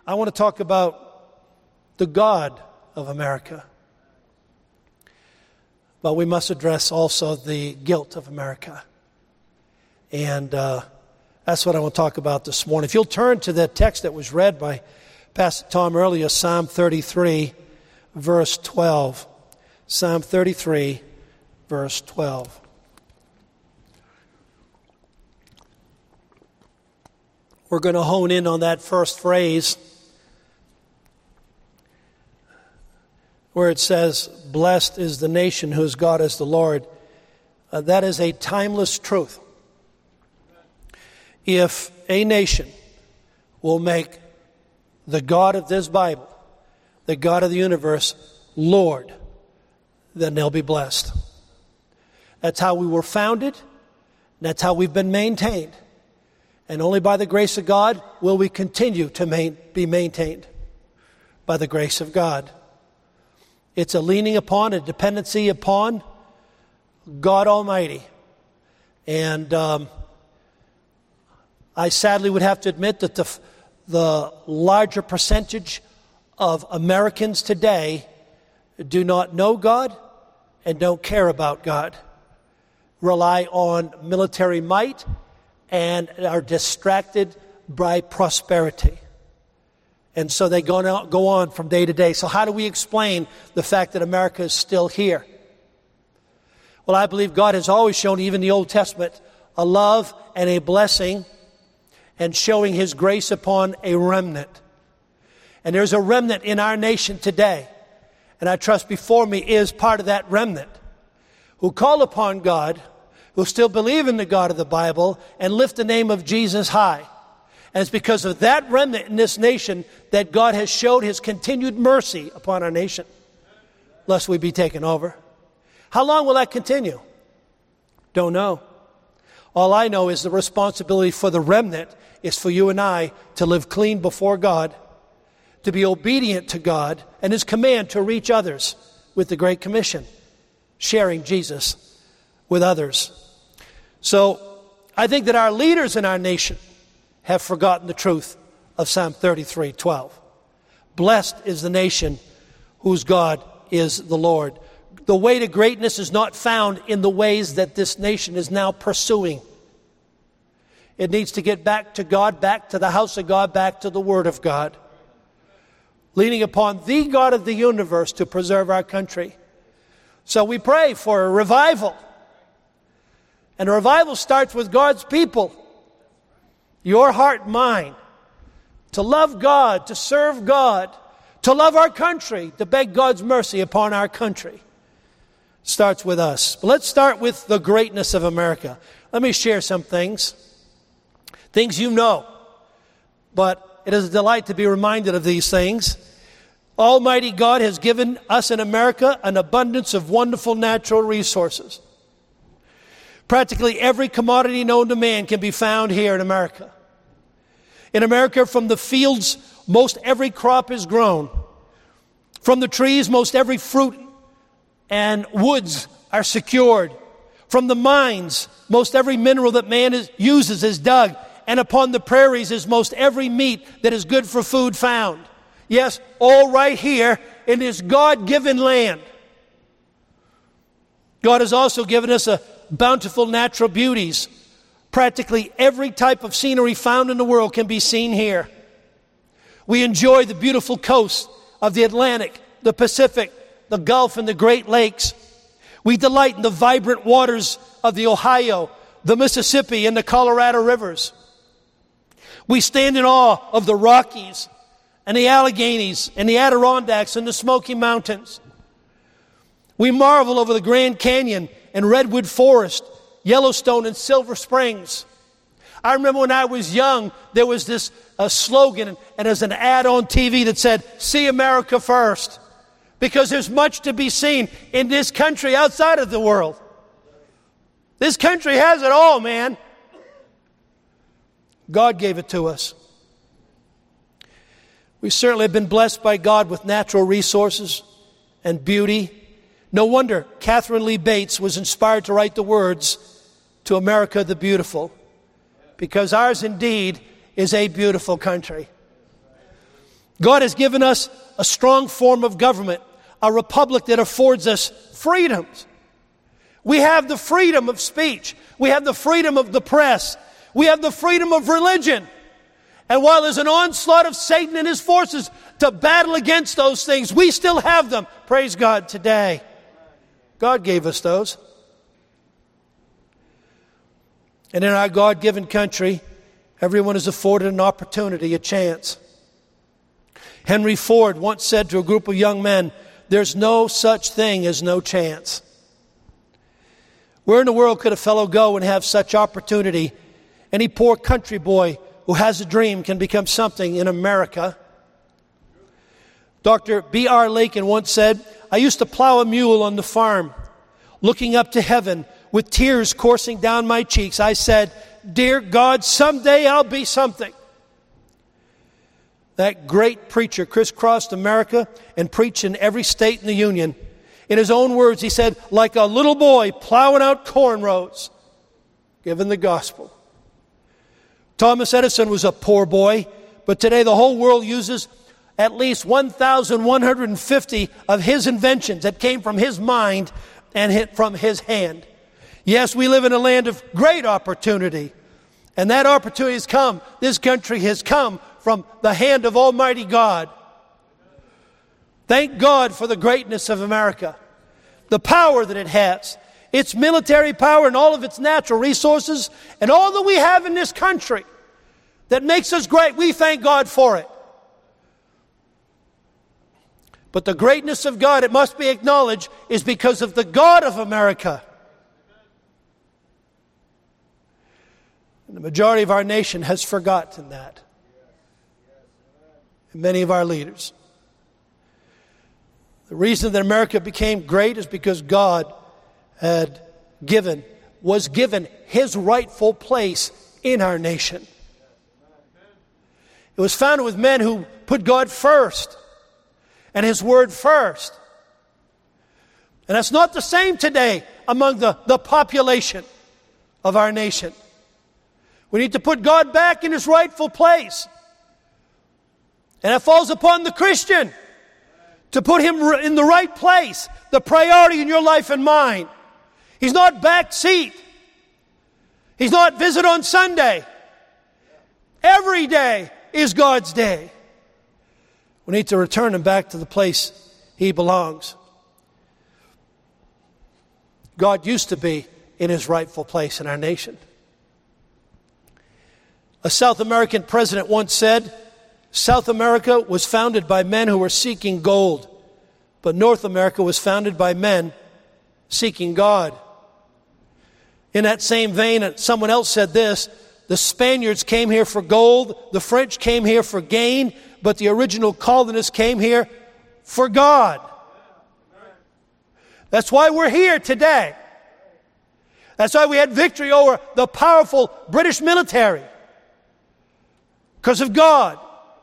I want to talk about the God of America. But we must address also the guilt of America. And that's what I want to talk about this morning. If you'll turn to the text that was read by Pastor Tom earlier, Psalm 33, verse 12. Psalm 33, verse 12. We're going to hone in on that first phrase where it says, "Blessed is the nation whose God is the Lord." That is a timeless truth. If a nation will make the God of this Bible, the God of the universe, Lord, then they'll be blessed. That's how we were founded. That's how we've been maintained. And only by the grace of God will we continue to be maintained by the grace of God. It's a leaning upon, a dependency upon God Almighty. And I sadly would have to admit that the larger percentage of Americans today do not know God and don't care about God, rely on military might, and are distracted by prosperity. And so they go on from day to day. So how do we explain the fact that America is still here? Well, I believe God has always shown, even in the Old Testament, a love and a blessing and showing His grace upon a remnant. And there's a remnant in our nation today, and I trust before me is part of that remnant, who call upon God, who still believe in the God of the Bible, and lift the name of Jesus high. And it's because of that remnant in this nation that God has showed His continued mercy upon our nation, lest we be taken over. How long will that continue? Don't know. All I know is the responsibility for the remnant is for you and I to live clean before God, to be obedient to God and His command to reach others with the Great Commission, sharing Jesus with others. So I think that our leaders in our nation have forgotten the truth of Psalm 33:12. Blessed is the nation whose God is the Lord. The way to greatness is not found in the ways that this nation is now pursuing. It needs to get back to God, back to the house of God, back to the Word of God, leaning upon the God of the universe to preserve our country. So we pray for a revival. And a revival starts with God's people. Your heart and mine. To love God, to serve God, to love our country, to beg God's mercy upon our country. Starts with us. But let's start with the greatness of America. Let me share some things. Things you know. But it is a delight to be reminded of these things. Almighty God has given us in America an abundance of wonderful natural resources. Practically every commodity known to man can be found here in America. In America, from the fields, most every crop is grown. From the trees, most every fruit and woods are secured. From the mines, most every mineral that man uses is dug. And upon the prairies is most every meat that is good for food found. Yes, all right here in this God-given land. God has also given us a bountiful natural beauties. Practically every type of scenery found in the world can be seen here. We enjoy the beautiful coast of the Atlantic, the Pacific, the Gulf, and the Great Lakes. We delight in the vibrant waters of the Ohio, the Mississippi, and the Colorado rivers. We stand in awe of the Rockies and the Alleghenies and the Adirondacks and the Smoky Mountains. We marvel over the Grand Canyon and Redwood Forest, Yellowstone and Silver Springs. I remember when I was young, there was this slogan, and there's an ad on TV that said, "See America first," because there's much to be seen in this country outside of the world. This country has it all, man. God gave it to us. We certainly have been blessed by God with natural resources and beauty. No wonder Catherine Lee Bates was inspired to write the words, "To America the Beautiful," because ours indeed is a beautiful country. God has given us a strong form of government, a republic that affords us freedoms. We have the freedom of speech. We have the freedom of the press. We have the freedom of religion. And while there's an onslaught of Satan and his forces to battle against those things, we still have them. Praise God today. God gave us those. And in our God-given country, everyone is afforded an opportunity, a chance. Henry Ford once said to a group of young men, "There's no such thing as no chance." Where in the world could a fellow go and have such opportunity? Any poor country boy who has a dream can become something in America. Dr. B.R. Lakin once said, "I used to plow a mule on the farm. Looking up to heaven with tears coursing down my cheeks, I said, 'Dear God, someday I'll be something.'" That great preacher crisscrossed America and preached in every state in the Union. In his own words, he said, "Like a little boy plowing out corn rows, giving the gospel." Thomas Edison was a poor boy, but today the whole world uses at least 1,150 of his inventions that came from his mind and from his hand. Yes, we live in a land of great opportunity, and that opportunity has come. This country has come from the hand of Almighty God. Thank God for the greatness of America, the power that it has, its military power and all of its natural resources, and all that we have in this country that makes us great. We thank God for it. But the greatness of God, it must be acknowledged, is because of the God of America. And the majority of our nation has forgotten that. And many of our leaders. The reason that America became great is because God was given His rightful place in our nation. It was founded with men who put God first and His Word first. And that's not the same today among the population of our nation. We need to put God back in His rightful place. And it falls upon the Christian to put Him in the right place, the priority in your life and mine. He's not backseat. He's not visit on Sunday. Every day is God's day. We need to return Him back to the place He belongs. God used to be in His rightful place in our nation. A South American president once said, "South America was founded by men who were seeking gold, but North America was founded by men seeking God." In that same vein, someone else said this, "The Spaniards came here for gold, the French came here for gain, but the original colonists came here for God." That's why we're here today. That's why we had victory over the powerful British military. Because of God.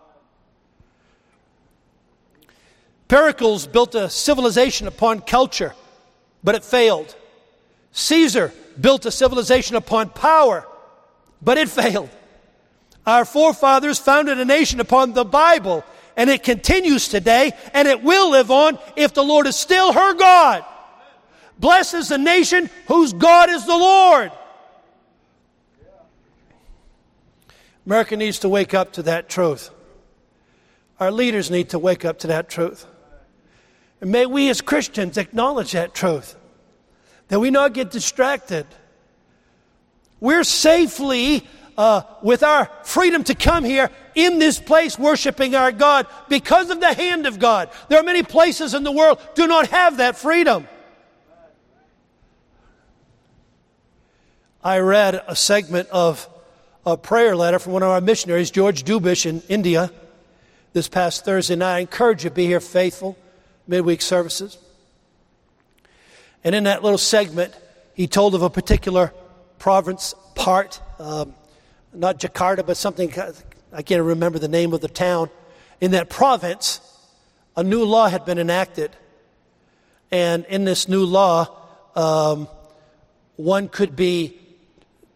Pericles built a civilization upon culture, but it failed. Caesar built a civilization upon power, but it failed. Our forefathers founded a nation upon the Bible, and it continues today, and it will live on if the Lord is still her God. Blessed is the nation whose God is the Lord. America needs to wake up to that truth. Our leaders need to wake up to that truth. And may we as Christians acknowledge that truth, that we not get distracted. We're safely, with our freedom to come here in this place worshiping our God because of the hand of God. There are many places in the world do not have that freedom. I read a segment of a prayer letter from one of our missionaries, George Dubish in India, this past Thursday night. I encourage you to be here faithful, midweek services. And in that little segment, he told of a particular province part, not Jakarta, but something, I can't remember the name of the town. In that province, a new law had been enacted. And in this new law, one could be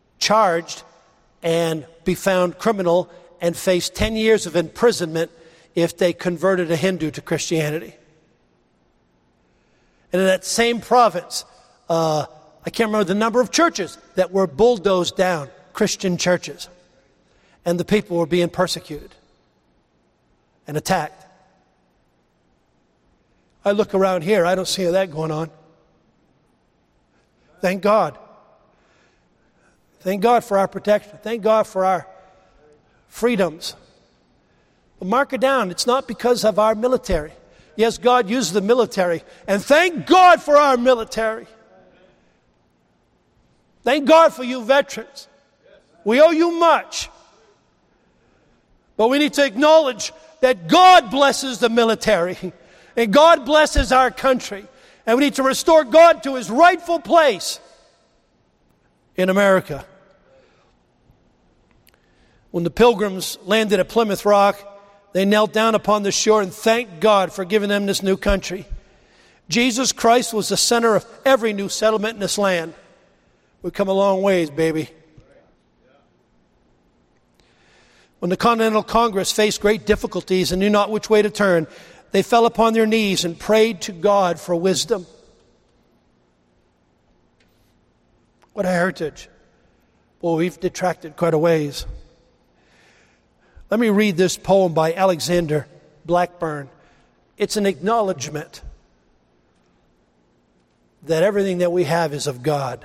charged and be found criminal and face 10 years of imprisonment if they converted a Hindu to Christianity. And in that same province, I can't remember the number of churches that were bulldozed down, Christian churches. And the people were being persecuted and attacked. I look around here, I don't see that going on. Thank God. Thank God for our protection. Thank God for our freedoms. But mark it down, it's not because of our military. Yes, God used the military, and thank God for our military. Thank God for you veterans. We owe you much. But we need to acknowledge that God blesses the military, and God blesses our country, and we need to restore God to His rightful place in America. When the Pilgrims landed at Plymouth Rock, they knelt down upon the shore and thanked God for giving them this new country. Jesus Christ was the center of every new settlement in this land. We've come a long ways, baby. When the Continental Congress faced great difficulties and knew not which way to turn, they fell upon their knees and prayed to God for wisdom. What a heritage. Well, we've detracted quite a ways. Let me read this poem by Alexander Blackburn. It's an acknowledgement that everything that we have is of God.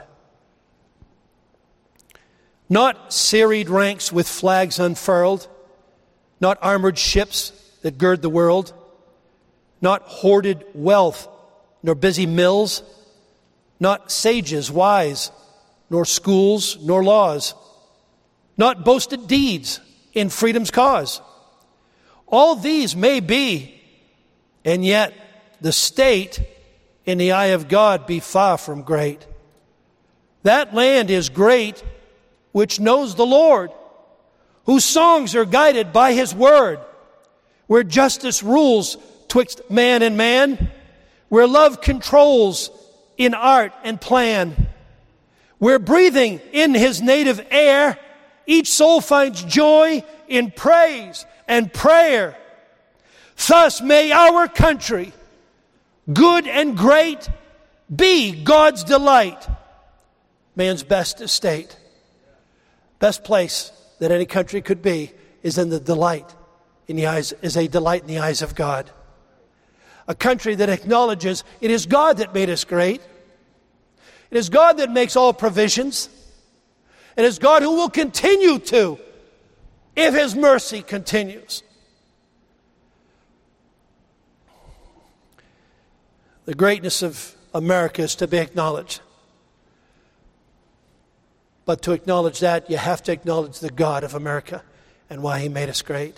Not serried ranks with flags unfurled, not armored ships that gird the world, not hoarded wealth, nor busy mills, not sages wise, nor schools, nor laws, not boasted deeds in freedom's cause. All these may be, and yet the state in the eye of God be far from great. That land is great which knows the Lord, whose songs are guided by His word, where justice rules twixt man and man, where love controls in art and plan, where breathing in His native air, each soul finds joy in praise and prayer. Thus may our country, good and great, be God's delight, man's best estate. Best place that any country could be is in the delight in the eyes, is a delight in the eyes of God. A country that acknowledges it is God that made us great. It is God that makes all provisions. It is God who will continue to, if His mercy continues. The greatness of America is to be acknowledged. But to acknowledge that, you have to acknowledge the God of America and why He made us great.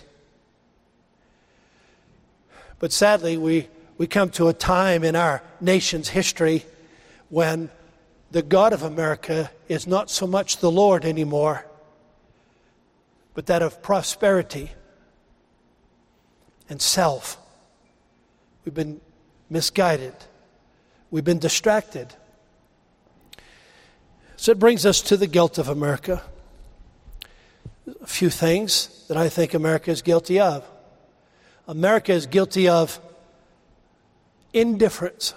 But sadly, we come to a time in our nation's history when the God of America is not so much the Lord anymore, but that of prosperity and self. We've been misguided. We've been distracted. So it brings us to the guilt of America. A few things that I think America is guilty of. America is guilty of indifference.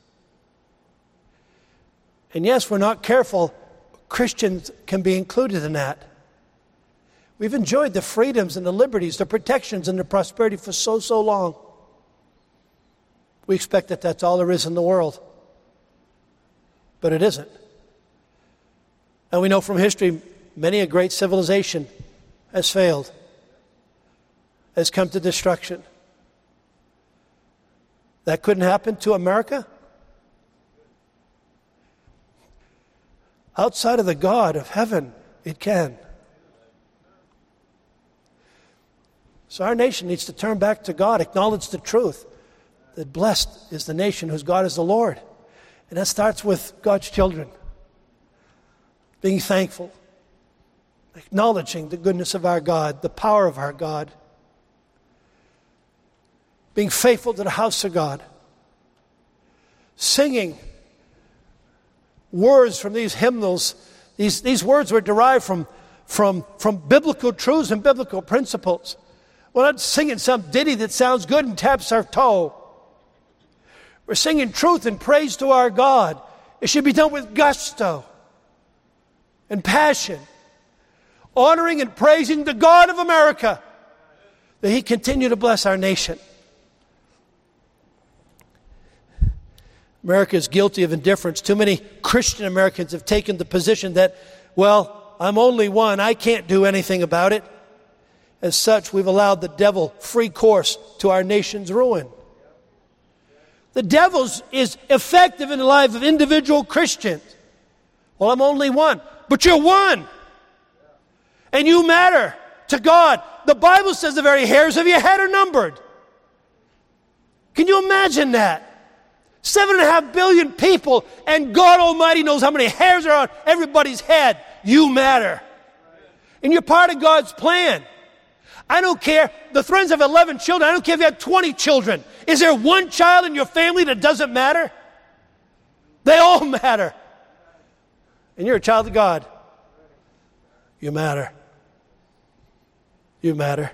And yes, we're not careful. Christians can be included in that. We've enjoyed the freedoms and the liberties, the protections and the prosperity for so long. We expect that that's all there is in the world. But it isn't. And we know from history, many a great civilization has failed, has come to destruction. That couldn't happen to America? Outside of the God of heaven, it can. So our nation needs to turn back to God, acknowledge the truth that blessed is the nation whose God is the Lord. And that starts with God's children. Being thankful, acknowledging the goodness of our God, the power of our God, being faithful to the house of God, singing words from these hymnals. These words were derived from biblical truths and biblical principles. We're not singing some ditty that sounds good and taps our toe. We're singing truth and praise to our God. It should be done with gusto and passion, honoring and praising the God of America, that He continue to bless our nation. America is guilty of indifference. Too many Christian Americans have taken the position that, well, I'm only one, I can't do anything about it. As such, we've allowed the devil free course to our nation's ruin. The devil is effective in the life of individual Christians. Well, I'm only one. But you're one. And you matter to God. The Bible says the very hairs of your head are numbered. Can you imagine that? 7.5 billion people, and God Almighty knows how many hairs are on everybody's head. You matter. And you're part of God's plan. I don't care. The Friends have 11 children. I don't care if you have 20 children. Is there one child in your family that doesn't matter? They all matter. And you're a child of God. You matter. You matter.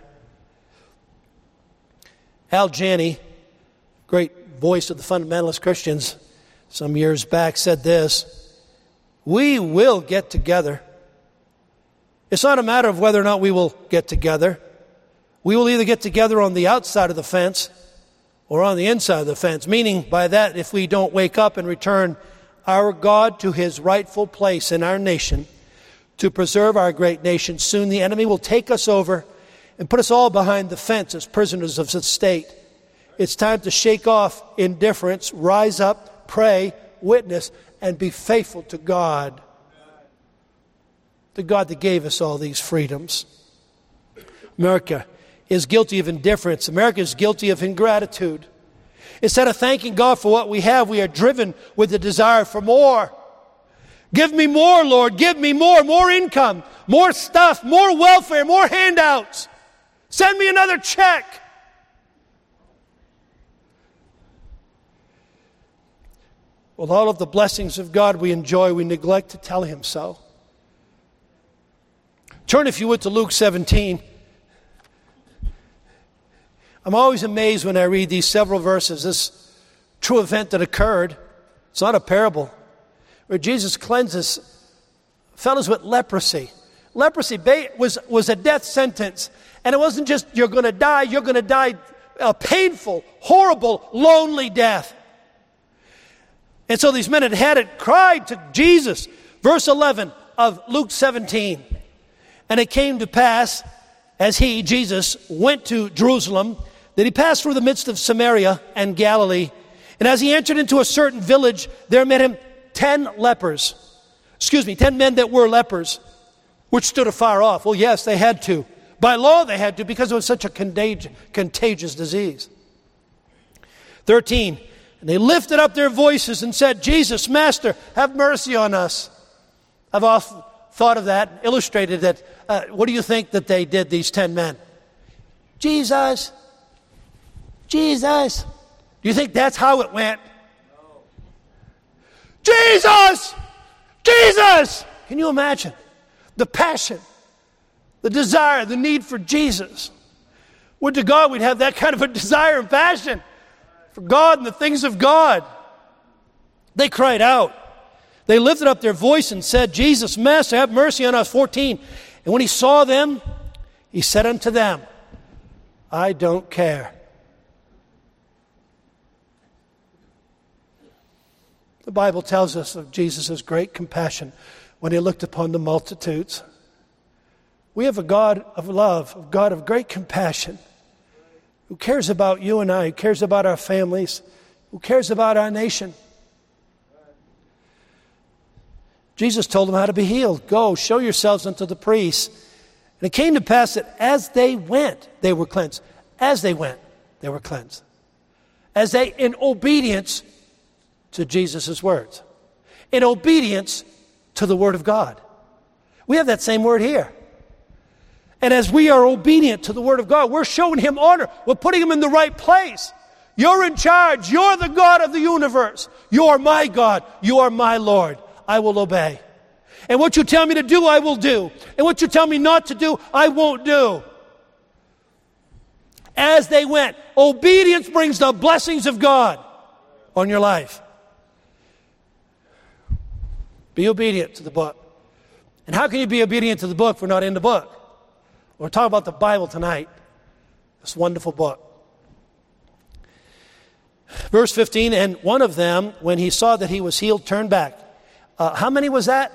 Al Janney, great voice of the fundamentalist Christians, some years back said this: we will get together. It's not a matter of whether or not we will get together. We will either get together on the outside of the fence or on the inside of the fence, meaning by that, if we don't wake up and return our God to His rightful place in our nation to preserve our great nation, soon the enemy will take us over and put us all behind the fence as prisoners of the state. It's time to shake off indifference, rise up, pray, witness, and be faithful to God. The God that gave us all these freedoms. America is guilty of indifference. America is guilty of ingratitude. Instead of thanking God for what we have, we are driven with the desire for more. Give me more, Lord. Give me more income, more stuff, more welfare, more handouts. Send me another check. With all of the blessings of God we enjoy, we neglect to tell Him so. Turn, if you would, to Luke 17. I'm always amazed when I read these several verses, this true event that occurred. It's not a parable, where Jesus cleanses fellows with leprosy. Leprosy was a death sentence. And it wasn't just you're going to die a painful, horrible, lonely death. And so these men had it, cried to Jesus. Verse 11 of Luke 17. And it came to pass, as he, Jesus, went to Jerusalem, that he passed through the midst of Samaria and Galilee. And as he entered into a certain village, there met him 10 men that were lepers, which stood afar off. Well, yes, they had to. By law, they had to, because it was such a contagious disease. 13, and they lifted up their voices and said, Jesus, Master, have mercy on us. I've often thought of that, illustrated that. What do you think that they did, these 10 men? Jesus. Jesus. Do you think that's how it went? No. Jesus! Jesus! Can you imagine the passion, the desire, the need for Jesus? Would to God we'd have that kind of a desire and passion for God and the things of God. They cried out. They lifted up their voice and said, Jesus, Master, have mercy on us. 14. And when he saw them, he said unto them, I don't care. The Bible tells us of Jesus' great compassion when he looked upon the multitudes. We have a God of love, a God of great compassion, who cares about you and I, who cares about our families, who cares about our nation. Jesus told them how to be healed. Go, show yourselves unto the priests. And it came to pass that as they went, they were cleansed. As they went, they were cleansed. As they, in obedience to Jesus' words. In obedience to the Word of God. We have that same word here. And as we are obedient to the Word of God, we're showing Him honor. We're putting Him in the right place. You're in charge. You're the God of the universe. You are my God. You are my Lord. I will obey. And what you tell me to do, I will do. And what you tell me not to do, I won't do. as they went. Obedience brings the blessings of God on your life. Be obedient to the book. And how can you be obedient to the book if we're not in the book? We're talking about the Bible tonight. This wonderful book. Verse 15, and one of them, when he saw that he was healed, turned back. How many was that?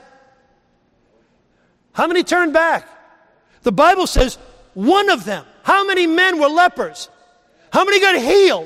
How many turned back? The Bible says one of them. How many men were lepers? How many got healed?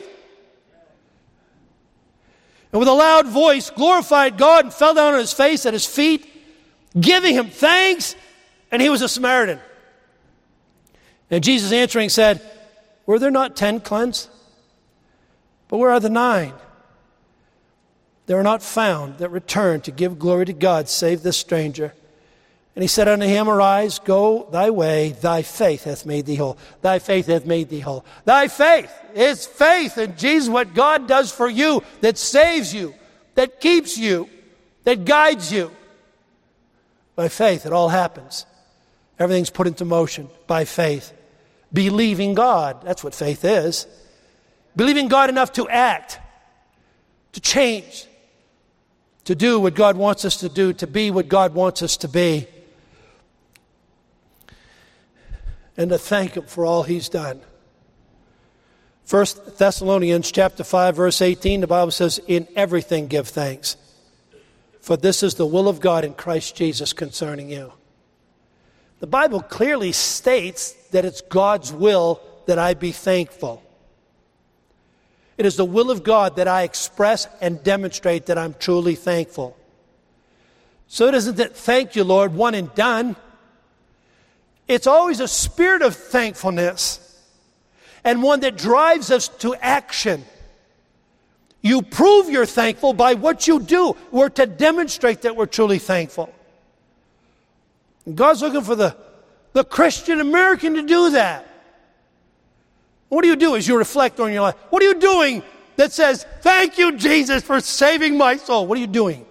And with a loud voice glorified God and fell down on his face at his feet, giving him thanks, and he was a Samaritan. And Jesus answering said, were there not 10 cleansed? But where are the 9? They were not found that returned to give glory to God, save this stranger. And he said unto him, arise, go thy way, thy faith hath made thee whole. Thy faith hath made thee whole. Thy faith is faith in Jesus, what God does for you, that saves you, that keeps you, that guides you. By faith, it all happens. Everything's put into motion by faith. Believing God, that's what faith is. Believing God enough to act, to change, to do what God wants us to do, to be what God wants us to be, and to thank him for all he's done. 1 Thessalonians chapter 5, verse 18, the Bible says, in everything give thanks, for this is the will of God in Christ Jesus concerning you. The Bible clearly states that it's God's will that I be thankful. It is the will of God that I express and demonstrate that I'm truly thankful. So it isn't that thank you, Lord, one and done. It's always a spirit of thankfulness and one that drives us to action. You prove you're thankful by what you do. We're to demonstrate that we're truly thankful. And God's looking for the Christian American to do that. What do you do as you reflect on your life? What are you doing that says, thank you, Jesus, for saving my soul? What are you doing?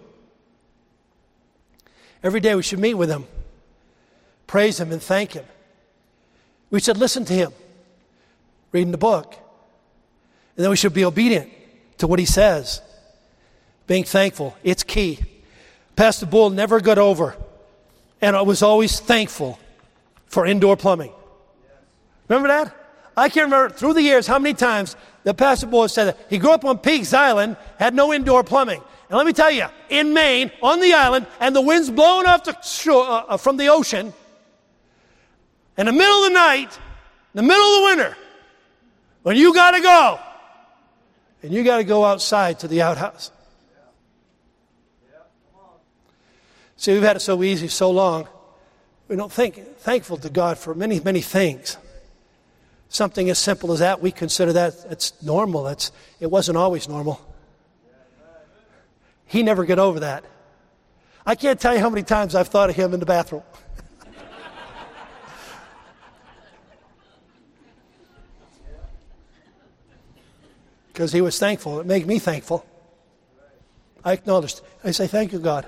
Every day we should meet with him, praise him, and thank him. We should listen to him, reading the book. And then we should be obedient to what he says. Being thankful, it's key. Pastor Bull never got over, and I was always thankful for indoor plumbing. Remember that? I can't remember through the years how many times the Pastor Bull said that. He grew up on Peaks Island, had no indoor plumbing. And let me tell you, in Maine, on the island, and the wind's blowing off the shore, from the ocean, in the middle of the night, in the middle of the winter, when you got to go, and you got to go outside to the outhouse. See, we've had it so easy so long, we don't thankful to God for many, many things. Something as simple as that, we consider that it's normal. It wasn't always normal. He never got over that. I can't tell you how many times I've thought of him in the bathroom. Because he was thankful. It made me thankful. I acknowledged. I say, thank you, God.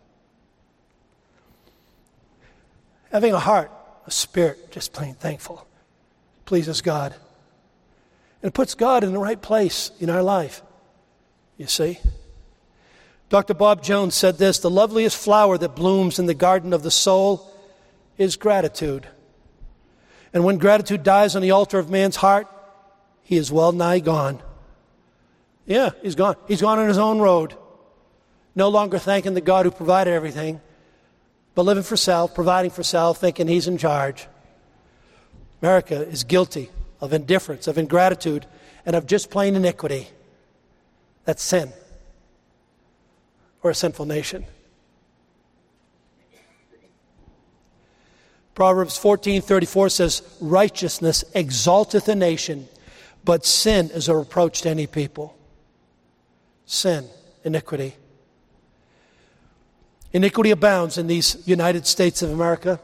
Having a heart, a spirit, just plain thankful, pleases God. And it puts God in the right place in our life, you see. Dr. Bob Jones said this, the loveliest flower that blooms in the garden of the soul is gratitude. And when gratitude dies on the altar of man's heart, he is well nigh gone. Yeah, he's gone. He's gone on his own road. No longer thanking the God who provided everything, but living for self, providing for self, thinking he's in charge. America is guilty of indifference, of ingratitude, and of just plain iniquity. That's sin. We're a sinful nation. Proverbs 14:34 says, righteousness exalteth a nation, but sin is a reproach to any people. Sin, iniquity. Iniquity abounds in these United States of America.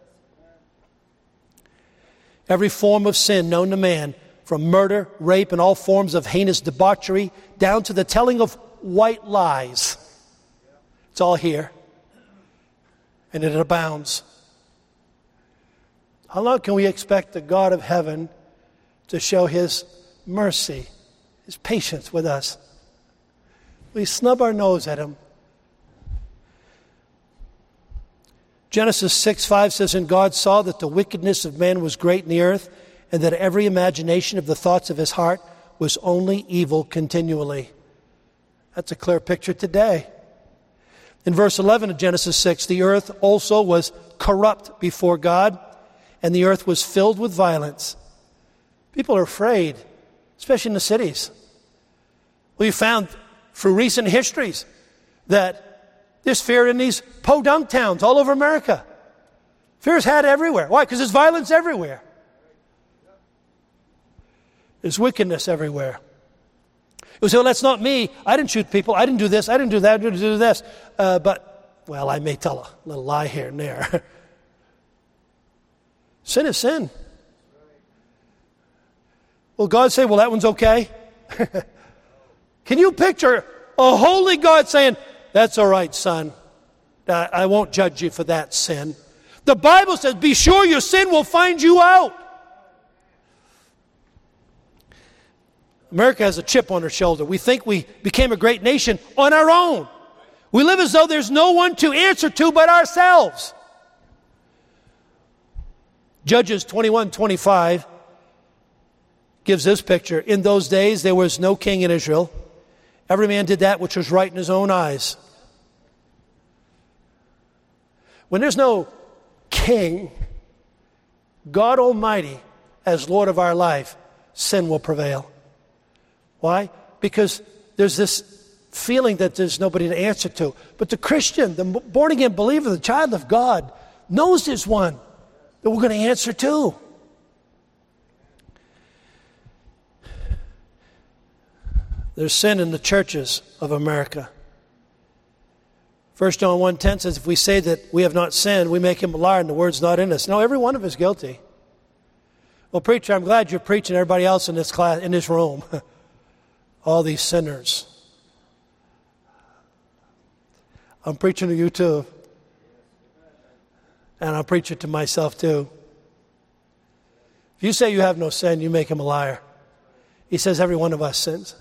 Every form of sin known to man, from murder, rape, and all forms of heinous debauchery, down to the telling of white lies. It's all here. And it abounds. How long can we expect the God of heaven to show His mercy, His patience with us. We snub our nose at Him. Genesis 6:5 says, "And God saw that the wickedness of man was great in the earth, and that every imagination of the thoughts of his heart was only evil continually." That's a clear picture today. In verse 11 of Genesis 6, "The earth also was corrupt before God, and the earth was filled with violence." People are afraid, especially in the cities. We found through recent histories that there's fear in these podunk towns all over America. Fear is had everywhere. Why? Because there's violence everywhere. There's wickedness everywhere. You say, "Well, that's not me. I didn't shoot people. I didn't do this. I didn't do that. I didn't do this." Well, I may tell a little lie here and there. Sin is sin. Will God say, "Well, that one's okay"? Can you picture a holy God saying, "That's all right, son. I won't judge you for that sin"? The Bible says, be sure your sin will find you out. America has a chip on her shoulder. We think we became a great nation on our own. We live as though there's no one to answer to but ourselves. Judges 21:25 gives this picture. "In those days there was no king in Israel. Every man did that which was right in his own eyes." When there's no king, God Almighty as Lord of our life, sin will prevail. Why? Because there's this feeling that there's nobody to answer to. But the Christian, the born-again believer, the child of God, knows there's one that we're going to answer to. There's sin in the churches of America. 1 John 1:10 says, "If we say that we have not sinned, we make him a liar and the word's not in us." No, every one of us is guilty. Well, preacher, I'm glad you're preaching everybody else in this class, in this room. All these sinners. I'm preaching to you too. And I'm preaching to myself too. If you say you have no sin, you make him a liar. He says every one of us sins.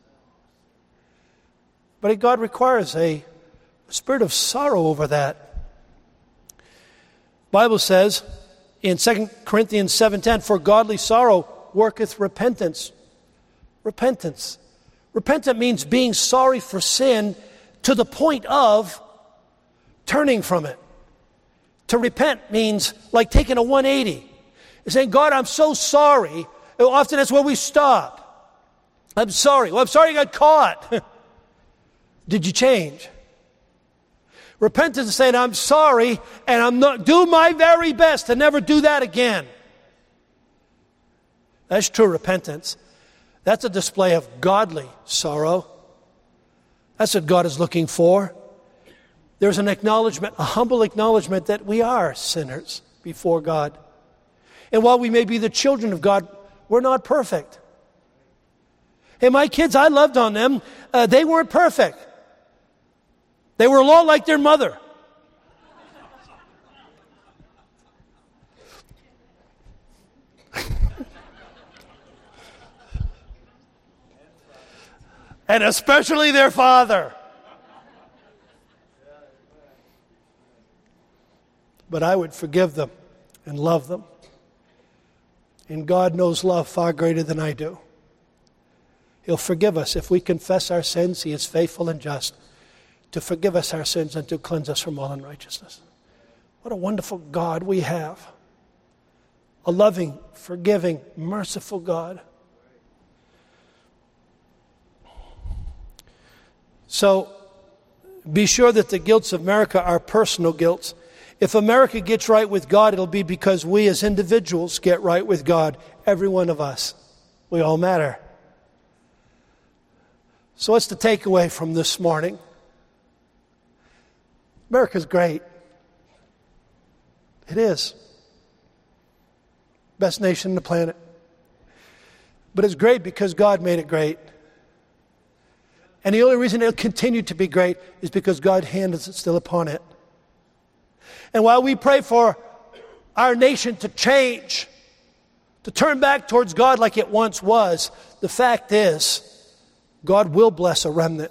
But God requires a spirit of sorrow over that. The Bible says in 2 Corinthians 7:10, "For godly sorrow worketh repentance." Repentance. Repentant means being sorry for sin to the point of turning from it. To repent means like taking a 180. It's saying, "God, I'm so sorry." Often that's where we stop. "I'm sorry." "Well, I'm sorry you got caught." Did you change? Repentance is saying, "I'm sorry, and I'm not do my very best to never do that again." That's true repentance. That's a display of godly sorrow. That's what God is looking for. There's an acknowledgement, a humble acknowledgement that we are sinners before God. And while we may be the children of God, we're not perfect. Hey, my kids, I loved on them. They weren't perfect. They were a lot like their mother. And especially their father. But I would forgive them and love them. And God knows love far greater than I do. He'll forgive us. If we confess our sins, He is faithful and just to forgive us our sins and to cleanse us from all unrighteousness. What a wonderful God we have. A loving, forgiving, merciful God. So, be sure that the guilts of America are personal guilts. If America gets right with God, it'll be because we as individuals get right with God. Every one of us. We all matter. So what's the takeaway from this morning? America's great. It is. Best nation on the planet. But it's great because God made it great. And the only reason it'll continue to be great is because God's hand is still upon it. And while we pray for our nation to change, to turn back towards God like it once was, the fact is, God will bless a remnant.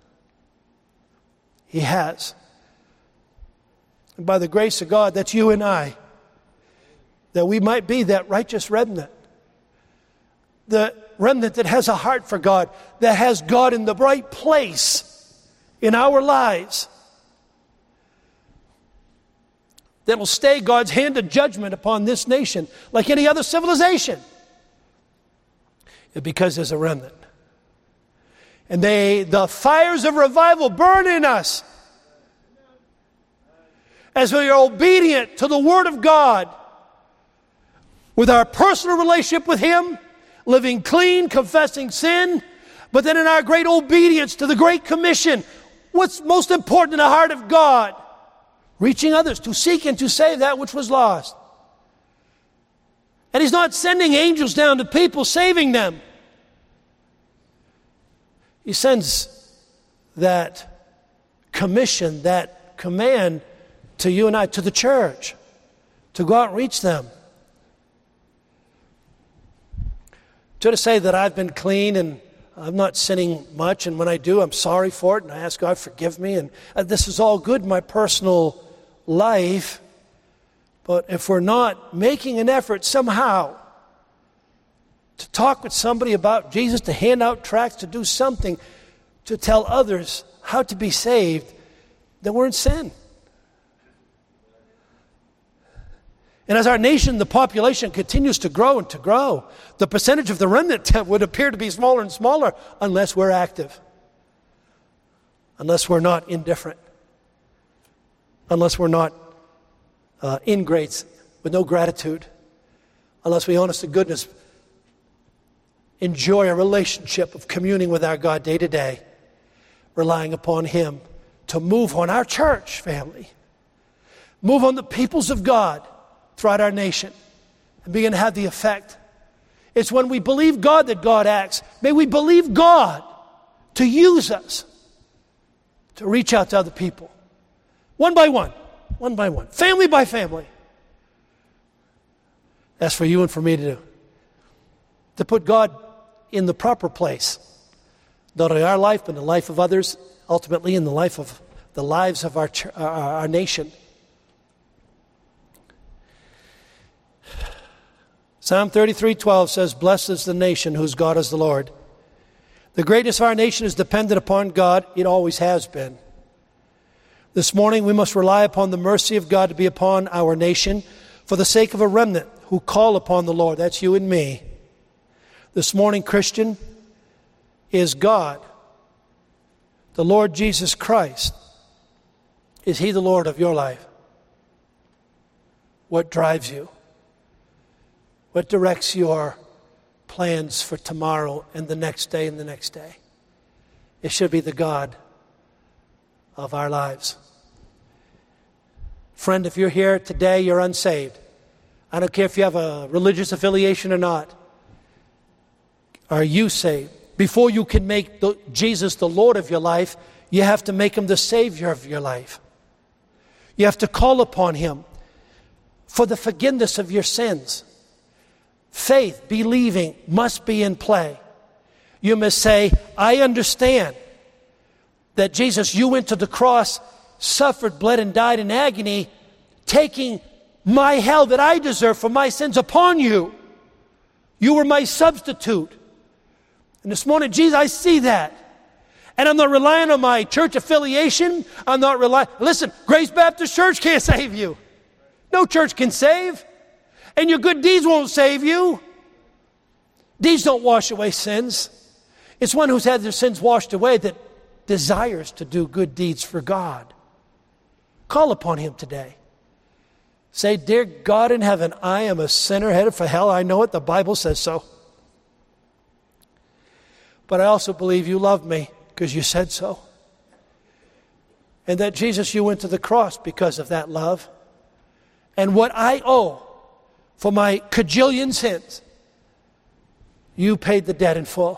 He has. And by the grace of God, that's you and I, that we might be that righteous remnant. The remnant that has a heart for God, that has God in the right place in our lives, that will stay God's hand of judgment upon this nation like any other civilization. Because there's a remnant. And the fires of revival burn in us as we are obedient to the Word of God with our personal relationship with Him, living clean, confessing sin, but then in our great obedience to the Great Commission, what's most important in the heart of God? Reaching others, to seek and to save that which was lost. And He's not sending angels down to people, saving them. He sends that commission, that command to you and I, to the church, to go out and reach them. To say that I've been clean and I'm not sinning much, and when I do, I'm sorry for it, and I ask God, forgive me, and this is all good in my personal life, but if we're not making an effort somehow to talk with somebody about Jesus, to hand out tracts, to do something, to tell others how to be saved, then we're in sin. And as our nation, the population continues to grow and to grow, the percentage of the remnant would appear to be smaller and smaller unless we're active, unless we're not indifferent, unless we're not ingrates with no gratitude, unless we, honest to goodness, enjoy a relationship of communing with our God day to day, relying upon Him to move on our church family, move on the peoples of God throughout our nation, and begin to have the effect. It's when we believe God that God acts. May we believe God to use us to reach out to other people, one by one, family by family. That's for you and for me to do. To put God in the proper place, not in our life, but in the life of others, ultimately in the lives of our nation. Psalm 33:12 says, "Blessed is the nation whose God is the Lord." The greatness of our nation is dependent upon God. It always has been. This morning we must rely upon the mercy of God to be upon our nation for the sake of a remnant who call upon the Lord. That's you and me. This morning, Christian, is God, the Lord Jesus Christ, is He the Lord of your life? What drives you? What directs your plans for tomorrow and the next day and the next day? It should be the God of our lives. Friend, if you're here today, you're unsaved. I don't care if you have a religious affiliation or not. Are you saved? Before you can make Jesus the Lord of your life, you have to make Him the Savior of your life. You have to call upon Him for the forgiveness of your sins. Faith, believing, must be in play. You must say, I understand that Jesus, you went to the cross, suffered, bled, and died in agony, taking my hell that I deserve for my sins upon you. You were my substitute. And this morning, Jesus, I see that. And I'm not relying on my church affiliation. I'm not relying. Listen, Grace Baptist Church can't save you. No church can save. And your good deeds won't save you. Deeds don't wash away sins. It's one who's had their sins washed away that desires to do good deeds for God. Call upon Him today. Say, dear God in heaven, I am a sinner headed for hell. I know it. The Bible says so. But I also believe you love me because you said so. And that, Jesus, you went to the cross because of that love. And what I owe for my cajillion sins, you paid the debt in full.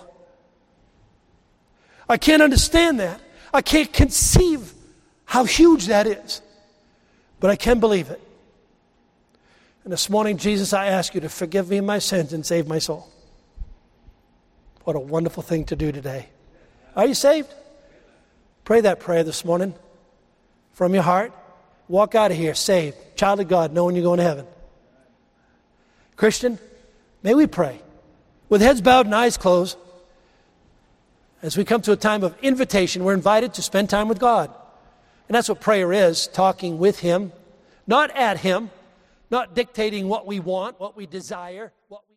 I can't understand that. I can't conceive how huge that is. But I can believe it. And this morning, Jesus, I ask you to forgive me my sins and save my soul. What a wonderful thing to do today. Are you saved? Pray that prayer this morning from your heart. Walk out of here saved, child of God, knowing you're going to heaven. Christian, may we pray with heads bowed and eyes closed. As we come to a time of invitation, we're invited to spend time with God. And that's what prayer is, talking with Him, not at Him, not dictating what we want, what we desire, what